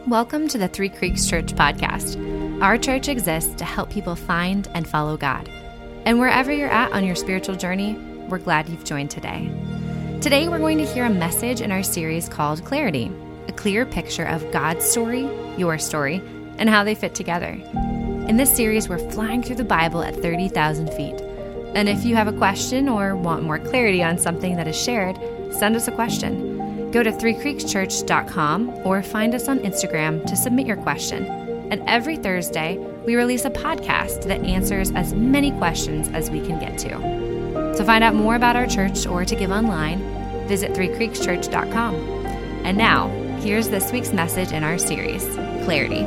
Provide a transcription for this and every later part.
Welcome to the Three Creeks Church podcast. Our church exists to help people find and follow God. And wherever you're at on your spiritual journey, we're glad you've joined today. Today, we're going to hear a message in our series called Clarity, a clear picture of God's story, your story, and how they fit together. In this series, we're flying through the Bible at 30,000 feet. And if you have a question or want more clarity on something that is shared, send us a question. Go to threecreekschurch.com or find us on Instagram to submit your question. And every Thursday, we release a podcast that answers as many questions as we can get to. To find out more about our church or to give online, visit threecreekschurch.com. And now, here's this week's message in our series, Clarity.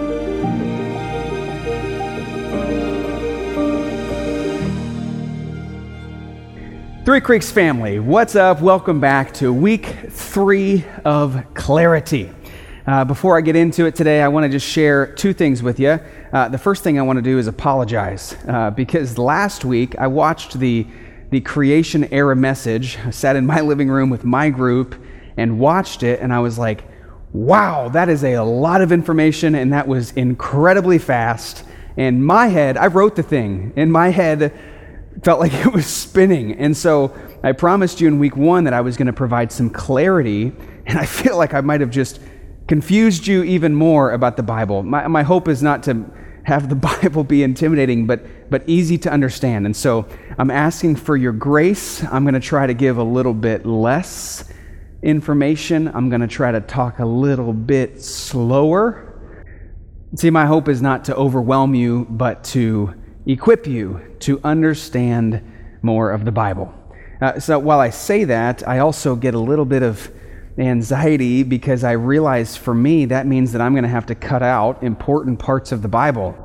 Three Creeks family, what's up? Welcome back to week 3 of Clarity. Before I get into it today, I want to just share two things with you. The first thing I want to do is apologize because last week I watched the creation era message. I sat in my living room with my group and watched it, and I was like, wow, that is a lot of information, and that was incredibly fast. In my head, I wrote the thing. In my head, felt like it was spinning. And so I promised you in week 1 that I was going to provide some clarity, and I feel like I might have just confused you even more about the Bible. My hope is not to have the Bible be intimidating, but easy to understand. And so I'm asking for your grace. I'm going to try to give a little bit less information. I'm going to try to talk a little bit slower. See, my hope is not to overwhelm you, but to equip you to understand more of the Bible. So while I say that, I also get a little bit of anxiety because I realize for me that means that I'm going to have to cut out important parts of the Bible.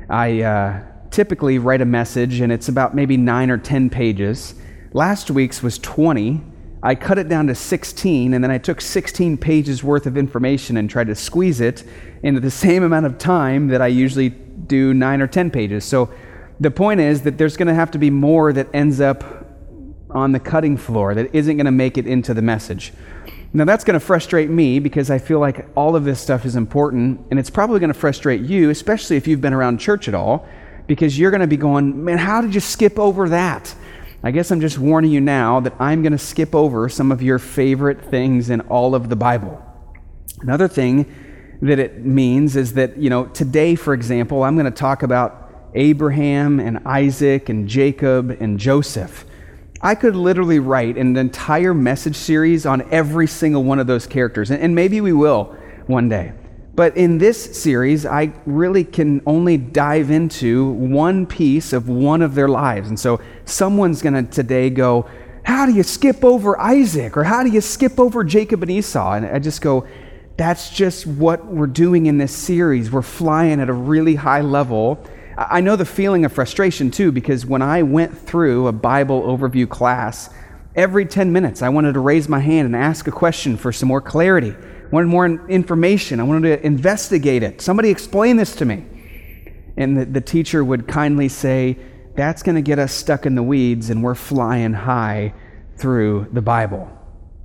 I typically write a message and it's about maybe 9 or 10 pages. Last week's was 20. I cut it down to 16, and then I took 16 pages worth of information and tried to squeeze it into the same amount of time that I usually do 9 or 10 pages. So the point is that there's going to have to be more that ends up on the cutting floor that isn't going to make it into the message. Now that's going to frustrate me because I feel like all of this stuff is important, and it's probably going to frustrate you, especially if you've been around church at all, because you're going to be going, man, how did you skip over that? I guess I'm just warning you now that I'm going to skip over some of your favorite things in all of the Bible. Another thing that it means is that, today, for example, I'm going to talk about Abraham and Isaac and Jacob and Joseph. I could literally write an entire message series on every single one of those characters, and maybe we will one day. But in this series, I really can only dive into one piece of one of their lives. And so someone's going to today go, how do you skip over Isaac? Or how do you skip over Jacob and Esau? And I just go, that's just what we're doing in this series. We're flying at a really high level. I know the feeling of frustration too, because when I went through a Bible overview class, every 10 minutes I wanted to raise my hand and ask a question for some more clarity. I wanted more information. I wanted to investigate it. Somebody explain this to me. And the teacher would kindly say, that's going to get us stuck in the weeds and we're flying high through the Bible.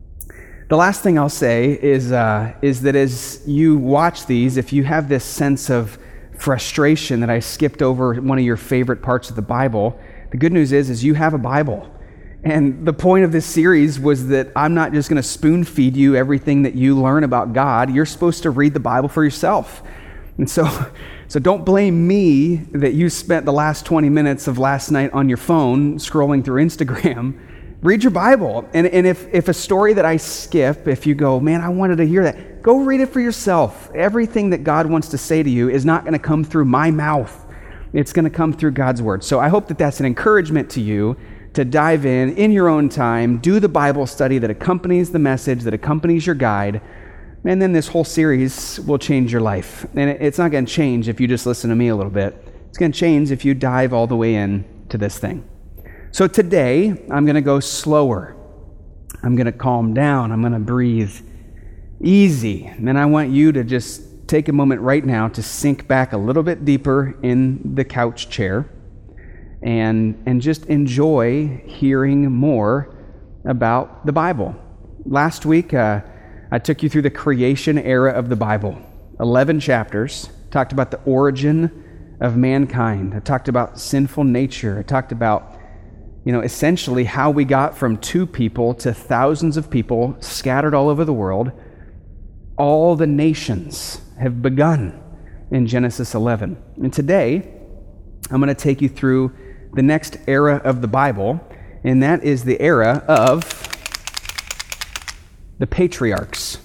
The last thing I'll say is that as you watch these, if you have this sense of frustration that I skipped over one of your favorite parts of the Bible, the good news is you have a Bible. And the point of this series was that I'm not just going to spoon feed you everything that you learn about God. You're supposed to read the Bible for yourself. And so don't blame me that you spent the last 20 minutes of last night on your phone scrolling through Instagram. Read your Bible. And if a story that I skip, if you go, man, I wanted to hear that, go read it for yourself. Everything that God wants to say to you is not going to come through my mouth. It's going to come through God's Word. So I hope that that's an encouragement to you to dive in your own time, do the Bible study that accompanies the message, that accompanies your guide, and then this whole series will change your life. And it's not going to change if you just listen to me a little bit. It's going to change if you dive all the way in to this thing. So today, I'm going to go slower. I'm going to calm down. I'm going to breathe easy. And then I want you to just take a moment right now to sink back a little bit deeper in the couch chair and just enjoy hearing more about the Bible. Last week, I took you through the creation era of the Bible. 11 chapters. Talked about the origin of mankind. I talked about sinful nature. I talked about, essentially how we got from 2 people to thousands of people scattered all over the world. All the nations have begun in Genesis 11. And today, I'm going to take you through the next era of the Bible, and that is the era of the patriarchs.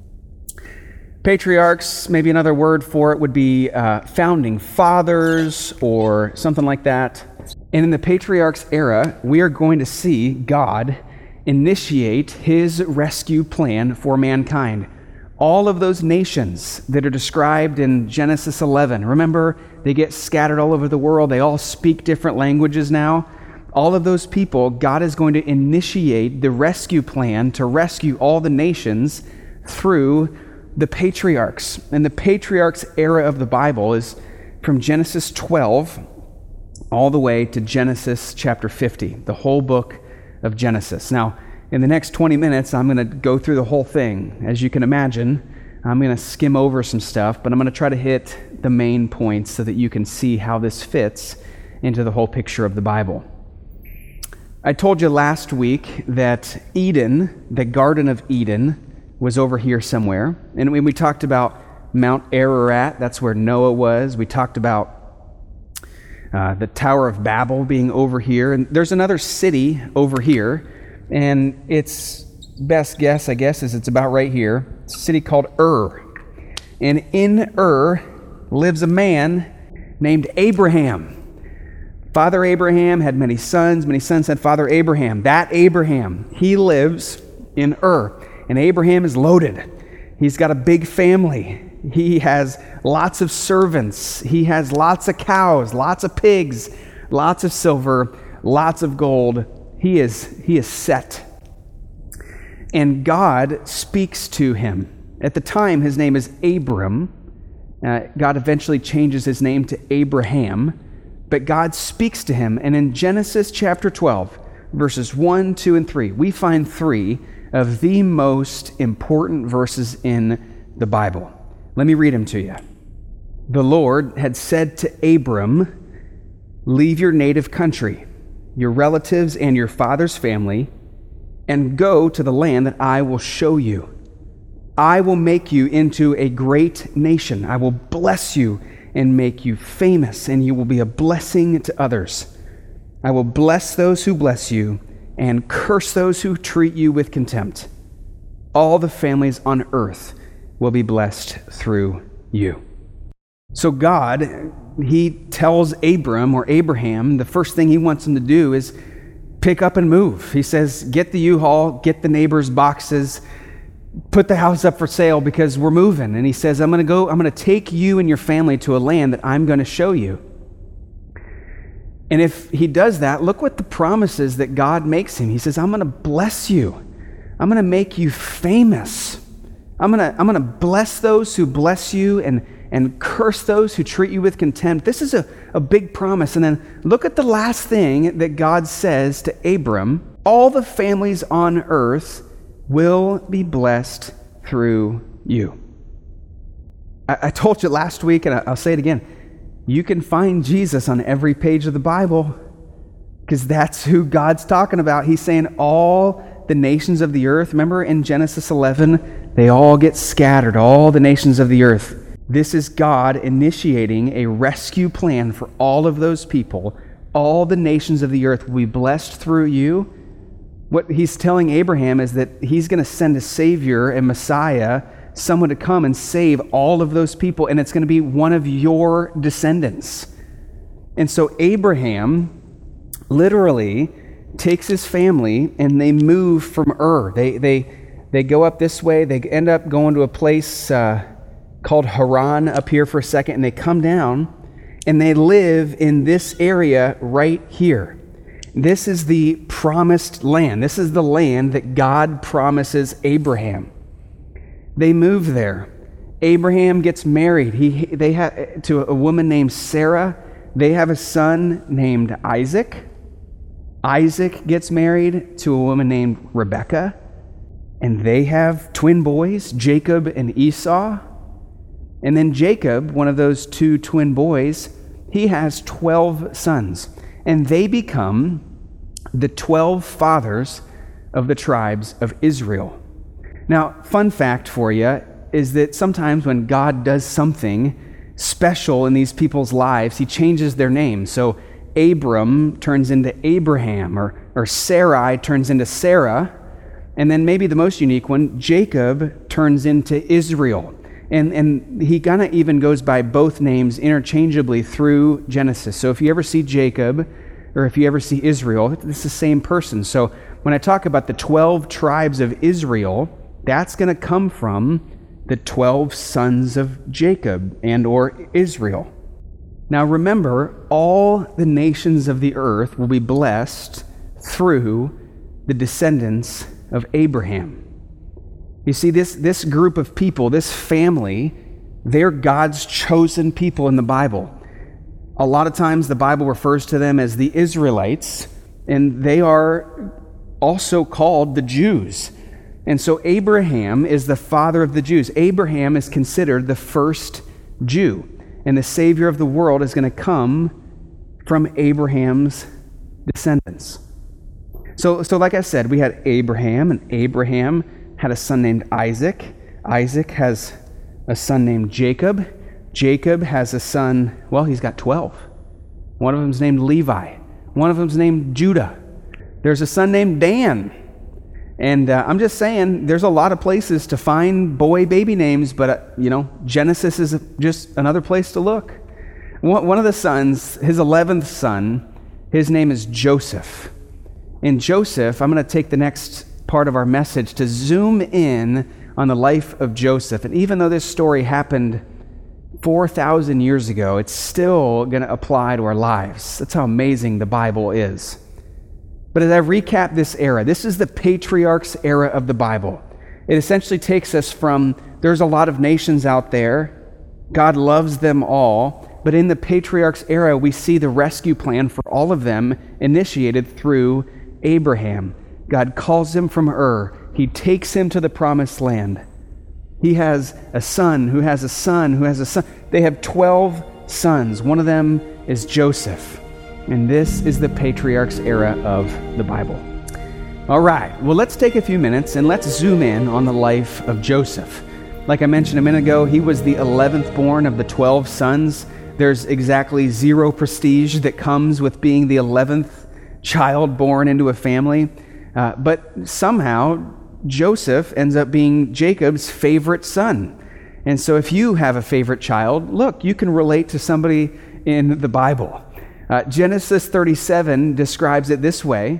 Patriarchs, maybe another word for it would be founding fathers or something like that. And in the patriarchs era, we are going to see God initiate his rescue plan for mankind. All of those nations that are described in Genesis 11, remember, they get scattered all over the world. They all speak different languages now. All of those people, God is going to initiate the rescue plan to rescue all the nations through the patriarchs. And the patriarchs era of the Bible is from Genesis 12 all the way to Genesis chapter 50, the whole book of Genesis. Now, in the next 20 minutes, I'm going to go through the whole thing. As you can imagine, I'm going to skim over some stuff, but I'm going to try to hit the main points so that you can see how this fits into the whole picture of the Bible. I told you last week that Eden, the Garden of Eden, was over here somewhere. And when we talked about Mount Ararat, that's where Noah was. We talked about the Tower of Babel being over here. And there's another city over here. And its best guess, I guess, is it's about right here. It's a city called Ur. And in Ur lives a man named Abraham. Father Abraham had many sons had Father Abraham. That Abraham, he lives in Ur. And Abraham is loaded. He's got a big family. He has lots of servants. He has lots of cows, lots of pigs, lots of silver, lots of gold. He is set. And God speaks to him. At the time, his name is Abram. God eventually changes his name to Abraham. But God speaks to him. And in Genesis chapter 12, verses 1, 2, and 3, we find 3 of the most important verses in the Bible. Let me read them to you. The Lord had said to Abram, "Leave your native country, your relatives and your father's family, and go to the land that I will show you. I will make you into a great nation. I will bless you and make you famous, and you will be a blessing to others. I will bless those who bless you and curse those who treat you with contempt. All the families on earth will be blessed through you." So God, he tells Abram or Abraham, the first thing he wants him to do is pick up and move. He says, get the U-Haul, get the neighbors' boxes, put the house up for sale because we're moving. And he says, I'm going to take you and your family to a land that I'm going to show you. And if he does that, look what the promises that God makes him. He says, I'm going to bless you. I'm going to make you famous. I'm going to bless those who bless you and curse those who treat you with contempt. This is a big promise. And then look at the last thing that God says to Abram. All the families on earth will be blessed through you. I told you last week, and I'll say it again, you can find Jesus on every page of the Bible because that's who God's talking about. He's saying all the nations of the earth, remember in Genesis 11, they all get scattered, all the nations of the earth. This is God initiating a rescue plan for all of those people. All the nations of the earth will be blessed through you. What he's telling Abraham is that he's going to send a Savior, a Messiah, someone to come and save all of those people, and it's going to be one of your descendants. And so Abraham literally takes his family and they move from Ur. They go up this way. They end up going to a place called Haran up here for a second, and they come down and they live in this area right here. This is the promised land. This is the land that God promises Abraham. They move there. Abraham gets married. They have to a woman named Sarah. They have a son named Isaac. Isaac gets married to a woman named Rebekah. And they have twin boys, Jacob and Esau. And then Jacob, one of those two twin boys, he has 12 sons. And they become the 12 fathers of the tribes of Israel. Now, fun fact for you is that sometimes when God does something special in these people's lives, he changes their names. So Abram turns into Abraham, or Sarai turns into Sarah, and then maybe the most unique one, Jacob turns into Israel. And he kind of even goes by both names interchangeably through Genesis. So if you ever see Jacob, or if you ever see Israel, it's the same person. So when I talk about the 12 tribes of Israel, that's going to come from the 12 sons of Jacob and or Israel. Now remember, all the nations of the earth will be blessed through the descendants of Abraham. You see, this group of people, this family, they're God's chosen people in the Bible. A lot of times the Bible refers to them as the Israelites, and they are also called the Jews. And so Abraham is the father of the Jews. Abraham is considered the first Jew, and the Savior of the world is going to come from Abraham's descendants. So like I said, we had Abraham, and Abraham had a son named Isaac. Isaac has a son named Jacob. Jacob has a son, well, he's got 12. One of them's named Levi. One of them's named Judah. There's a son named Dan. And I'm just saying, there's a lot of places to find baby names, but, Genesis is just another place to look. One of the sons, his 11th son, his name is Joseph. And Joseph, I'm going to take the next part of our message to zoom in on the life of Joseph. And even though this story happened 4,000 years ago, it's still going to apply to our lives. That's how amazing the Bible is. But as I recap this era, this is the patriarchs era of the Bible. It essentially takes us from, there's a lot of nations out there, God loves them all, but in the patriarchs era, we see the rescue plan for all of them initiated through Abraham. God calls him from Ur. He takes him to the promised land. He has a son who has a son who has a son. They have 12 sons. One of them is Joseph. And this is the patriarchs era of the Bible. All right, well, let's take a few minutes and let's zoom in on the life of Joseph. Like I mentioned a minute ago, he was the 11th born of the 12 sons. There's exactly zero prestige that comes with being the 11th child born into a family. But somehow, Joseph ends up being Jacob's favorite son. And so if you have a favorite child, look, you can relate to somebody in the Bible. Genesis 37 describes it this way.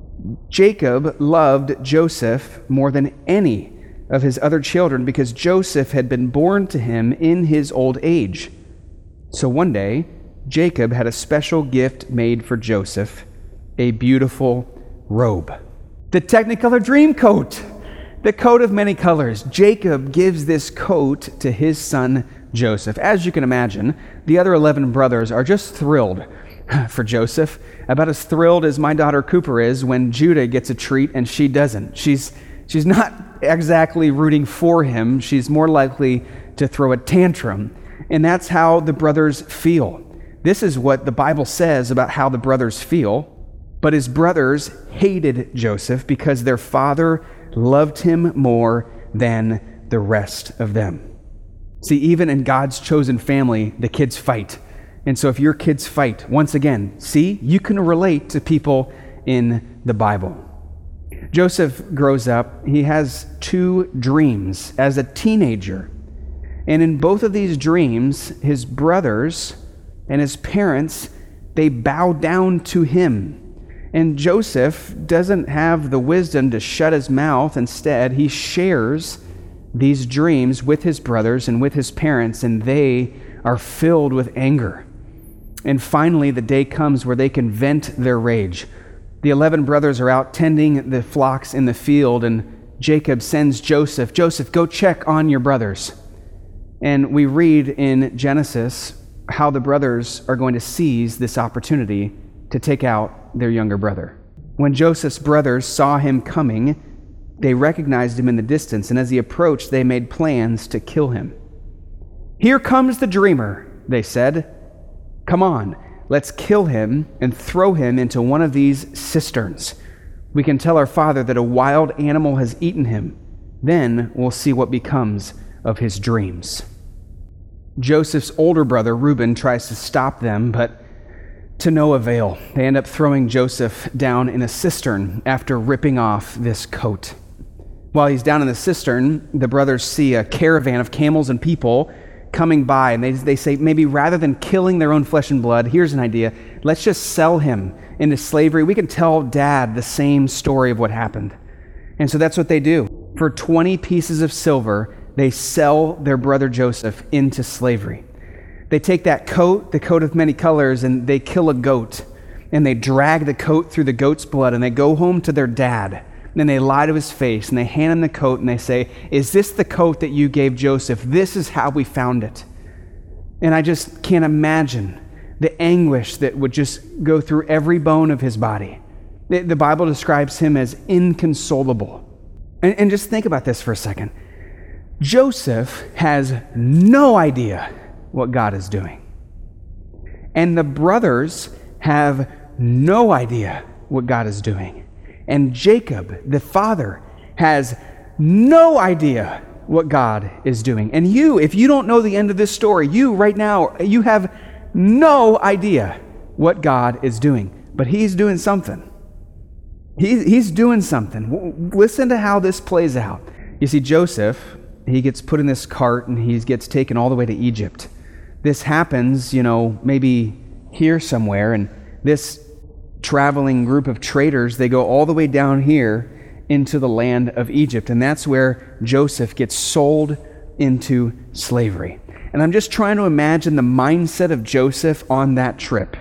Jacob loved Joseph more than any of his other children because Joseph had been born to him in his old age. So one day, Jacob had a special gift made for Joseph, a beautiful robe. The Technicolor Dream Coat, the coat of many colors. Jacob gives this coat to his son Joseph. As you can imagine, the other 11 brothers are just thrilled for Joseph, about as thrilled as my daughter Cooper is when Judah gets a treat and she doesn't. She's not exactly rooting for him. She's more likely to throw a tantrum. And that's how the brothers feel. This is what the Bible says about how the brothers feel. But his brothers hated Joseph because their father loved him more than the rest of them. See, even in God's chosen family, the kids fight. And so if your kids fight, once again, see, you can relate to people in the Bible. Joseph grows up. He has 2 dreams as a teenager. And in both of these dreams, his brothers and his parents, they bow down to him. And Joseph doesn't have the wisdom to shut his mouth. Instead, he shares these dreams with his brothers and with his parents, and they are filled with anger. And finally, the day comes where they can vent their rage. The 11 brothers are out tending the flocks in the field, and Jacob sends Joseph, go check on your brothers. And we read in Genesis how the brothers are going to seize this opportunity to take out their younger brother. When Joseph's brothers saw him coming, they recognized him in the distance, and as he approached, they made plans to kill him. "Here comes the dreamer," they said. "Come on, let's kill him and throw him into one of these cisterns. We can tell our father that a wild animal has eaten him. Then we'll see what becomes of his dreams." Joseph's older brother, Reuben, tries to stop them, but to no avail. They end up throwing Joseph down in a cistern after ripping off this coat. While he's down in the cistern, the brothers see a caravan of camels and people coming by, and they say, maybe rather than killing their own flesh and blood, here's an idea. Let's just sell him into slavery. We can tell Dad the same story of what happened. And so that's what they do. For 20 pieces of silver, they sell their brother Joseph into slavery. They take that coat, the coat of many colors, and they kill a goat. And they drag the coat through the goat's blood, and they go home to their dad. And they lie to his face, and they hand him the coat, and they say, "Is this the coat that you gave Joseph? This is how we found it." And I just can't imagine the anguish that would just go through every bone of his body. The Bible describes him as inconsolable. And just think about this for a second. Joseph has no idea what God is doing. And the brothers have no idea what God is doing. And Jacob, the father, has no idea what God is doing. And you, if you don't know the end of this story, you right now, you have no idea what God is doing. But he's doing something. He's doing something. Listen to how this plays out. You see, Joseph, he gets put in this cart and he gets taken all the way to Egypt. This happens, maybe here somewhere, and this traveling group of traders, they go all the way down here into the land of Egypt, and that's where Joseph gets sold into slavery. And I'm just trying to imagine the mindset of Joseph on that trip.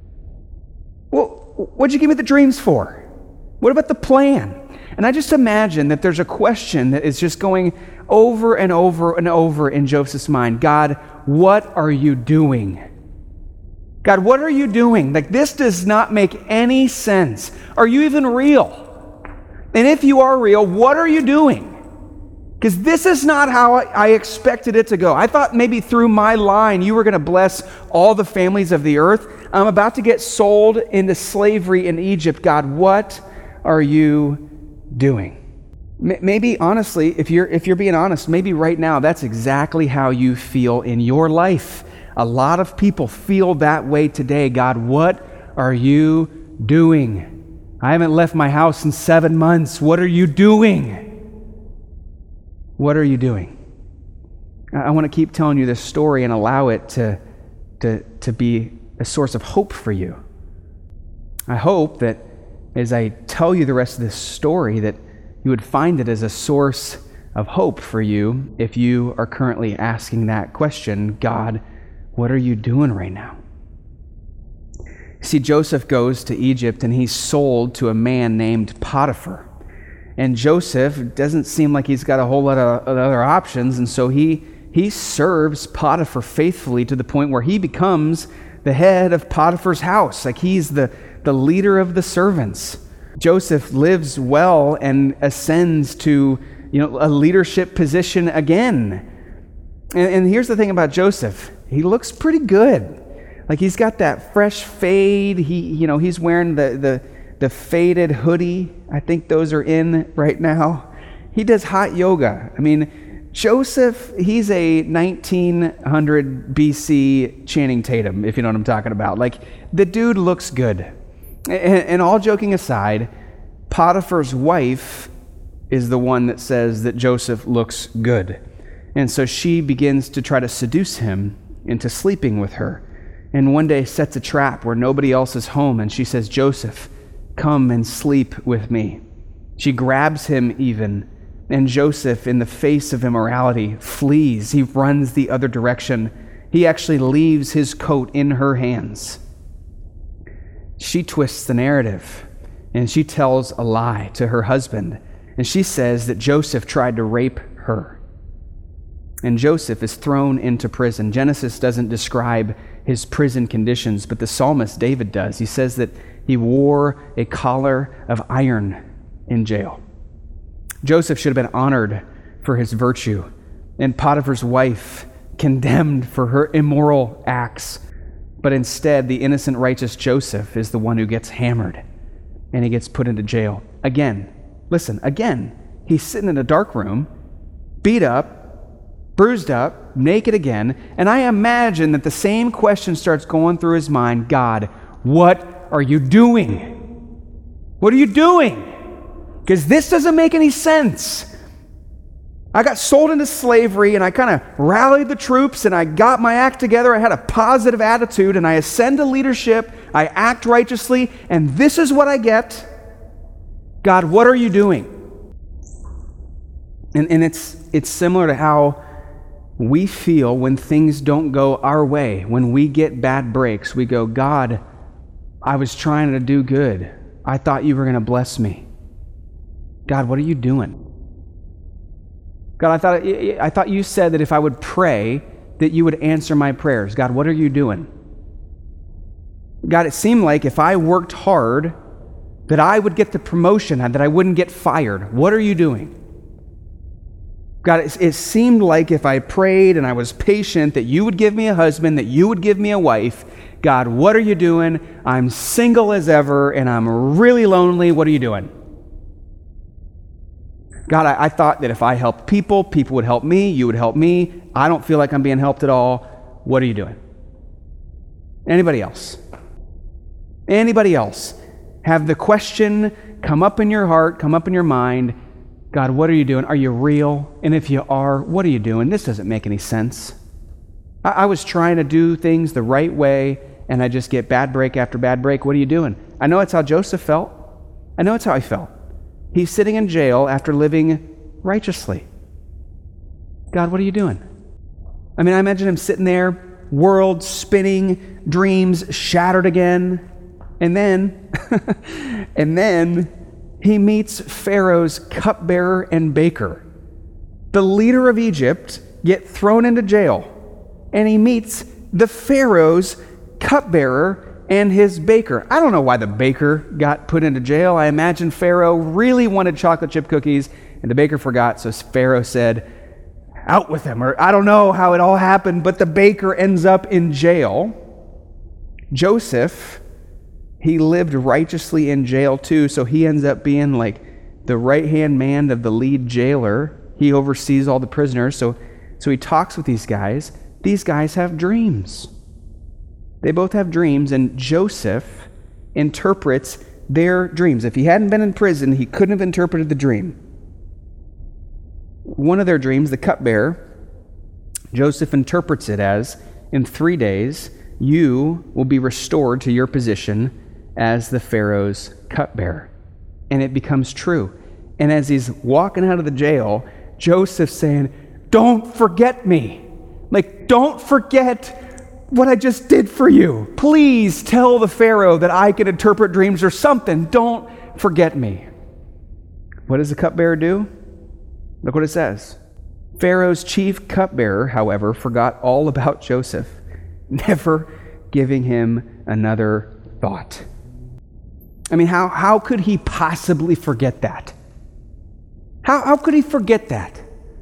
Well, what'd you give me the dreams for? What about the plan? And I just imagine that there's a question that is just going over and over and over in Joseph's mind. God, what are you doing? God, what are you doing? Like, this does not make any sense. Are you even real? And if you are real, what are you doing? Because this is not how I expected it to go. I thought maybe through my line you were going to bless all the families of the earth. I'm about to get sold into slavery in Egypt. God, what are you doing? Maybe, honestly, if you're being honest, maybe right now that's exactly how you feel in your life. A lot of people feel that way today. God, what are you doing? I haven't left my house in 7 months. What are you doing? What are you doing? I want to keep telling you this story and allow it to be a source of hope for you. I hope that as I tell you the rest of this story, that you would find it as a source of hope for you if you are currently asking that question, God, what are you doing right now? See, Joseph goes to Egypt and he's sold to a man named Potiphar. And Joseph doesn't seem like he's got a whole lot of other options, and so he serves Potiphar faithfully to the point where he becomes the head of Potiphar's house. Like, he's the leader of the servants. Joseph lives well and ascends to a leadership position again. And here's the thing about Joseph. He looks pretty good. Like, he's got that fresh fade. He's wearing the faded hoodie. I think those are in right now. He does hot yoga. I mean, Joseph, he's a 1900 BC Channing Tatum, if you know what I'm talking about. Like, the dude looks good. And all joking aside, Potiphar's wife is the one that says that Joseph looks good. And so she begins to try to seduce him into sleeping with her. And one day sets a trap where nobody else is home, and she says, Joseph, come and sleep with me. She grabs him even, and Joseph, in the face of immorality, flees. He runs the other direction. He actually leaves his coat in her hands. She twists the narrative, and she tells a lie to her husband, and she says that Joseph tried to rape her. And Joseph is thrown into prison. Genesis doesn't describe his prison conditions, but the psalmist David does. He says that he wore a collar of iron in jail. Joseph should have been honored for his virtue, and Potiphar's wife condemned for her immoral acts. But instead, the innocent, righteous Joseph is the one who gets hammered and he gets put into jail. Again, listen, he's sitting in a dark room, beat up, bruised up, naked again, and I imagine that the same question starts going through his mind. God, what are you doing? What are you doing? Because this doesn't make any sense. I got sold into slavery and I kind of rallied the troops and I got my act together. I had a positive attitude and I ascend to leadership. I act righteously and this is what I get. God, what are you doing? And it's similar to how we feel when things don't go our way. When we get bad breaks, we go, God, I was trying to do good. I thought you were going to bless me. God, what are you doing? God, I thought you said that if I would pray, that you would answer my prayers. God, what are you doing? God, it seemed like if I worked hard, that I would get the promotion, that I wouldn't get fired. What are you doing? God, it seemed like if I prayed and I was patient, that you would give me a husband, that you would give me a wife. God, what are you doing? I'm single as ever, and I'm really lonely. What are you doing? God, I thought that if I helped people, people would help me, you would help me. I don't feel like I'm being helped at all. What are you doing? Anybody else? Anybody else have the question come up in your heart, come up in your mind, God, what are you doing? Are you real? And if you are, what are you doing? This doesn't make any sense. I was trying to do things the right way, and I just get bad break after bad break. What are you doing? I know it's how Joseph felt. I know it's how I felt. He's sitting in jail after living righteously. God, what are you doing? I mean, I imagine him sitting there, world spinning, dreams shattered again. And then, he meets Pharaoh's cupbearer and baker. The leader of Egypt get thrown into jail. And he meets the Pharaoh's cupbearer and his baker. I don't know why the baker got put into jail. I imagine Pharaoh really wanted chocolate chip cookies, and the baker forgot, so Pharaoh said, out with him. Or I don't know how it all happened, but the baker ends up in jail. Joseph, he lived righteously in jail too, so he ends up being like the right-hand man of the lead jailer. He oversees all the prisoners, so he talks with these guys. These guys have dreams. They both have dreams, and Joseph interprets their dreams. If he hadn't been in prison, he couldn't have interpreted the dream. One of their dreams, the cupbearer, Joseph interprets it as, in 3 days, you will be restored to your position as the Pharaoh's cupbearer. And it becomes true. And as he's walking out of the jail, Joseph's saying, don't forget me. Like, don't forget what I just did for you. Please tell the Pharaoh that I can interpret dreams or something. Don't forget me. What does the cupbearer do? Look what it says. Pharaoh's chief cupbearer, however, forgot all about Joseph, never giving him another thought. I mean, how could he possibly forget that? How could he forget that?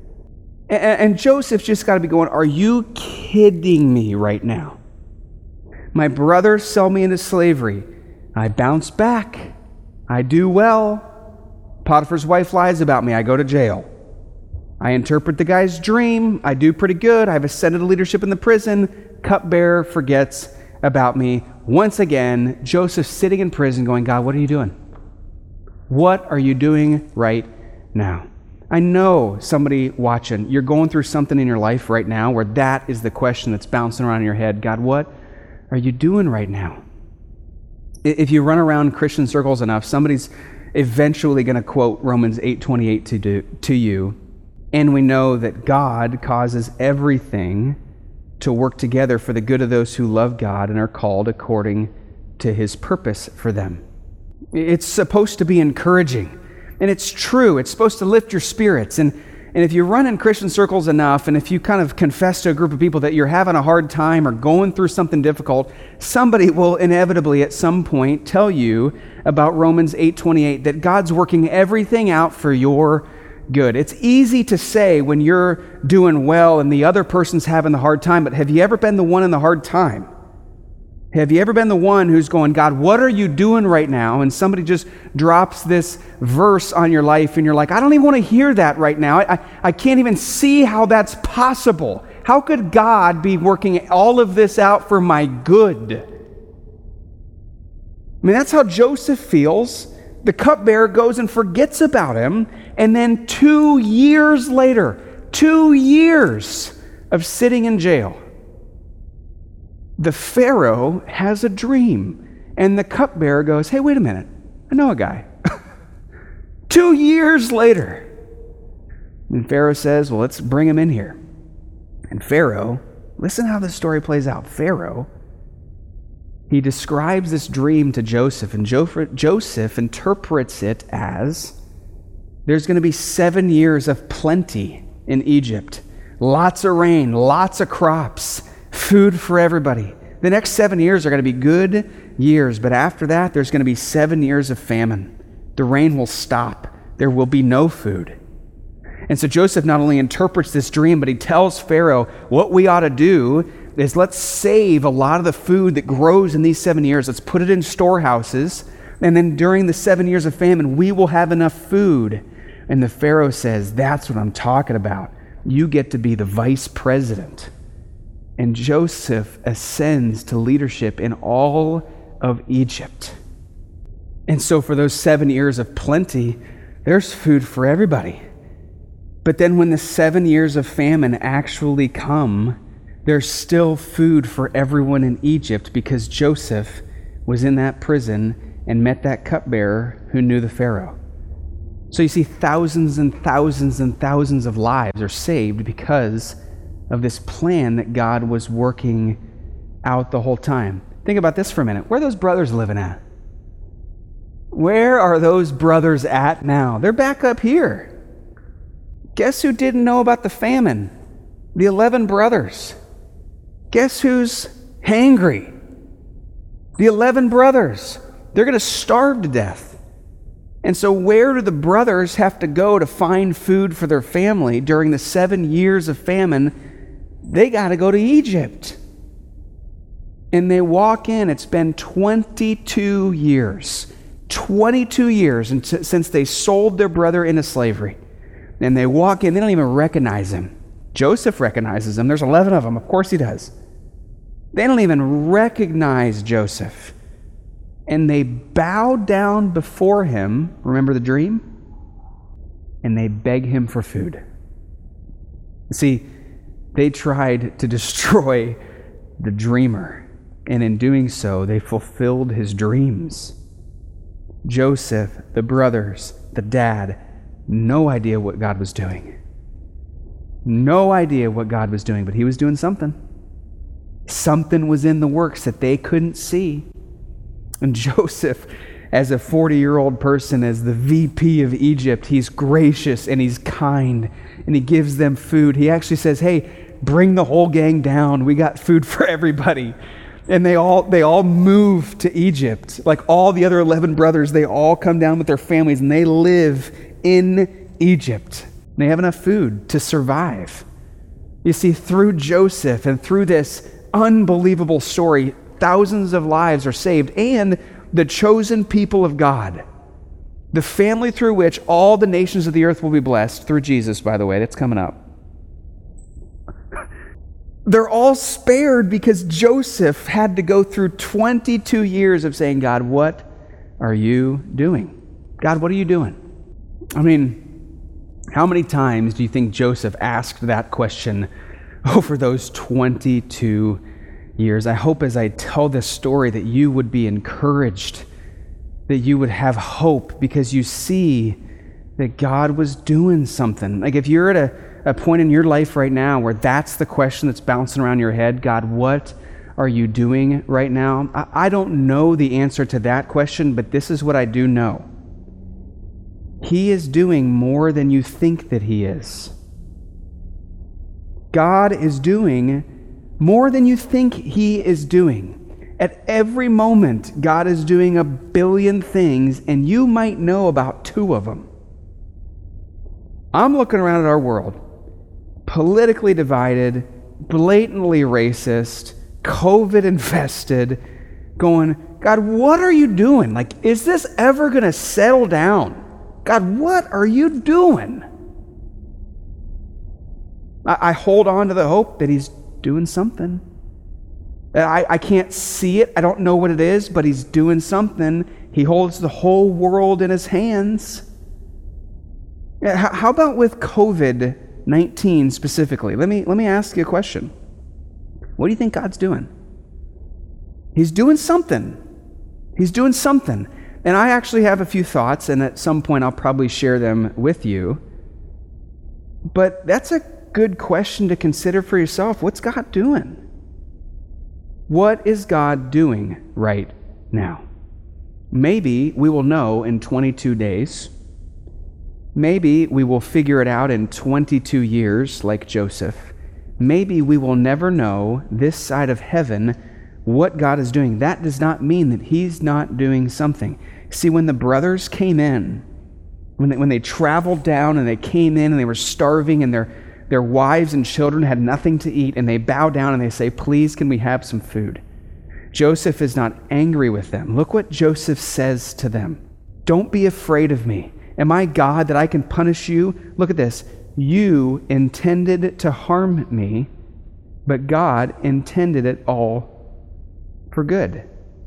And Joseph's just got to be going, are you kidding me right now? My brothers sell me into slavery. I bounce back. I do well. Potiphar's wife lies about me. I go to jail. I interpret the guy's dream. I do pretty good. I've ascended to leadership in the prison. Cupbearer forgets about me. Once again, Joseph's sitting in prison going, God, what are you doing? What are you doing right now? I know somebody watching, you're going through something in your life right now where that is the question that's bouncing around in your head. God, what are you doing right now? If you run around Christian circles enough, somebody's eventually going to quote Romans 8:28 to you. And we know that God causes everything to work together for the good of those who love God and are called according to his purpose for them. It's supposed to be encouraging. And it's true. It's supposed to lift your spirits. And if you run in Christian circles enough, and if you kind of confess to a group of people that you're having a hard time or going through something difficult, somebody will inevitably at some point tell you about Romans 8:28, that God's working everything out for your good. It's easy to say when you're doing well and the other person's having the hard time, but have you ever been the one in the hard time? Have you ever been the one who's going, God, what are you doing right now? And somebody just drops this verse on your life and you're like, I don't even want to hear that right now. I can't even see how that's possible. How could God be working all of this out for my good? I mean, that's how Joseph feels. The cupbearer goes and forgets about him, and then 2 years later, 2 years of sitting in jail, the Pharaoh has a dream, and the cupbearer goes, hey, wait a minute, I know a guy. 2 years later. And Pharaoh says, well, let's bring him in here. And Pharaoh, listen how this story plays out. Pharaoh, he describes this dream to Joseph, and Joseph interprets it as there's going to be 7 years of plenty in Egypt. Lots of rain, lots of crops, food for everybody. The next 7 years are going to be good years, but after that, there's going to be 7 years of famine. The rain will stop. There will be no food. And so Joseph not only interprets this dream, but he tells Pharaoh what we ought to do is let's save a lot of the food that grows in these 7 years. Let's put it in storehouses. And then during the 7 years of famine, we will have enough food. And the Pharaoh says, that's what I'm talking about. You get to be the vice president. And Joseph ascends to leadership in all of Egypt. And so for those 7 years of plenty, there's food for everybody. But then when the 7 years of famine actually come, there's still food for everyone in Egypt because Joseph was in that prison and met that cupbearer who knew the Pharaoh. So you see, thousands and thousands and thousands of lives are saved because of this plan that God was working out the whole time. Think about this for a minute. Where are those brothers living at? Where are those brothers at now? They're back up here. Guess who didn't know about the famine? The 11 brothers. Guess who's hangry? The 11 brothers. They're going to starve to death. And so where do the brothers have to go to find food for their family during the 7 years of famine? They got to go to Egypt. And they walk in. It's been 22 years. 22 years since they sold their brother into slavery. And they walk in. They don't even recognize him. Joseph recognizes him. There's 11 of them. Of course he does. They don't even recognize Joseph. And they bow down before him. Remember the dream? And they beg him for food. See, they tried to destroy the dreamer. And in doing so, they fulfilled his dreams. Joseph, the brothers, the dad, no idea what God was doing. No idea what God was doing, but he was doing something. Something was in the works that they couldn't see. And Joseph, as a 40-year-old person, as the VP of Egypt, he's gracious and he's kind and he gives them food. He actually says, hey, bring the whole gang down. We got food for everybody. And they all move to Egypt. Like all the other 11 brothers, they all come down with their families and they live in Egypt. They have enough food to survive. You see, through Joseph and through this unbelievable story, thousands of lives are saved, and the chosen people of God, the family through which all the nations of the earth will be blessed, through Jesus, by the way, that's coming up. They're all spared because Joseph had to go through 22 years of saying, God, what are you doing? God, what are you doing? I mean, how many times do you think Joseph asked that question over those 22 years? I hope as I tell this story that you would be encouraged, that you would have hope because you see that God was doing something. Like if you're at a point in your life right now where that's the question that's bouncing around your head, God, what are you doing right now? I don't know the answer to that question, but this is what I do know. He is doing more than you think that he is. God is doing more than you think he is doing. At every moment, God is doing a billion things, and you might know about 2 of them. I'm looking around at our world, politically divided, blatantly racist, COVID infested, going, God, what are you doing? Like, is this ever going to settle down? God, what are you doing? I hold on to the hope that he's doing something. I can't see it. I don't know what it is, but he's doing something. He holds the whole world in his hands. How about with COVID-19 specifically? Let me ask you a question. What do you think God's doing? He's doing something. He's doing something. And I actually have a few thoughts, and at some point I'll probably share them with you. But that's a good question to consider for yourself. What's God doing? What is God doing right now? Maybe we will know in 22 days. Maybe we will figure it out in 22 years like Joseph. Maybe we will never know this side of heaven what God is doing. That does not mean that he's not doing something. See, when the brothers came in, when they traveled down and they came in and they were starving and their wives and children had nothing to eat, and they bow down and they say, please, can we have some food? Joseph is not angry with them. Look what Joseph says to them. Don't be afraid of me. Am I God that I can punish you? Look at this. You intended to harm me, but God intended it all for good.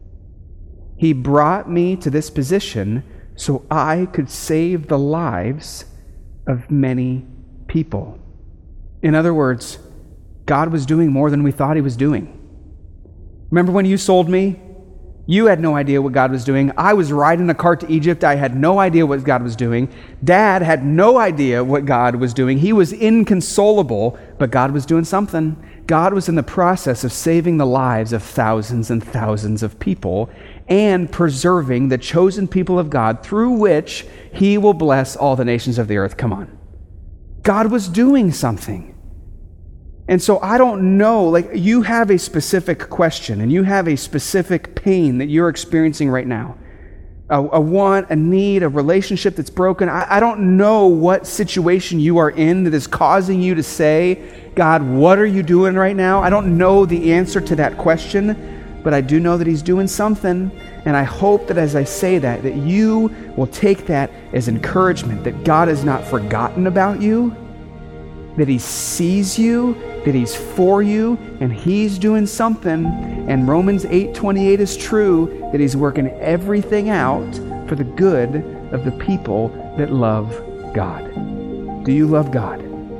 He brought me to this position so I could save the lives of many people. In other words, God was doing more than we thought he was doing. Remember when you sold me? You had no idea what God was doing. I was riding a cart to Egypt. I had no idea what God was doing. Dad had no idea what God was doing. He was inconsolable, but God was doing something. God was in the process of saving the lives of thousands and thousands of people and preserving the chosen people of God through which he will bless all the nations of the earth. Come on. God was doing something. And so I don't know, like, you have a specific question and you have a specific pain that you're experiencing right now. A want, a need, a relationship that's broken. I don't know what situation you are in that is causing you to say, God, what are you doing right now? I don't know the answer to that question, but I do know that he's doing something. And I hope that as I say that you will take that as encouragement, that God has not forgotten about you, that he sees you, that he's for you, and he's doing something. And Romans 8:28 is true, that he's working everything out for the good of the people that love God. Do you love God?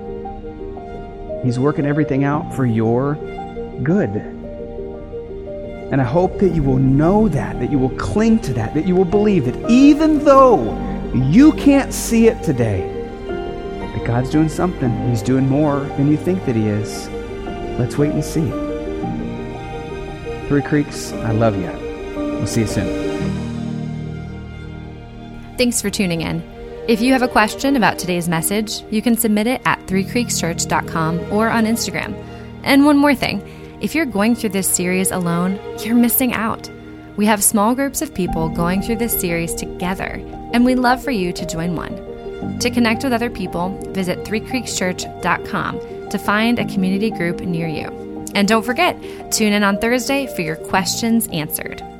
He's working everything out for your good. And I hope that you will know that you will cling to that you will believe that even though you can't see it today, that God's doing something. He's doing more than you think that he is. Let's wait and see. Three Creeks, I love you. We'll see you soon. Thanks for tuning in. If you have a question about today's message, you can submit it at threecreekschurch.com or on Instagram. And one more thing, if you're going through this series alone, you're missing out. We have small groups of people going through this series together, and we'd love for you to join one. To connect with other people, visit threecreekschurch.com to find a community group near you. And don't forget, tune in on Thursday for your questions answered.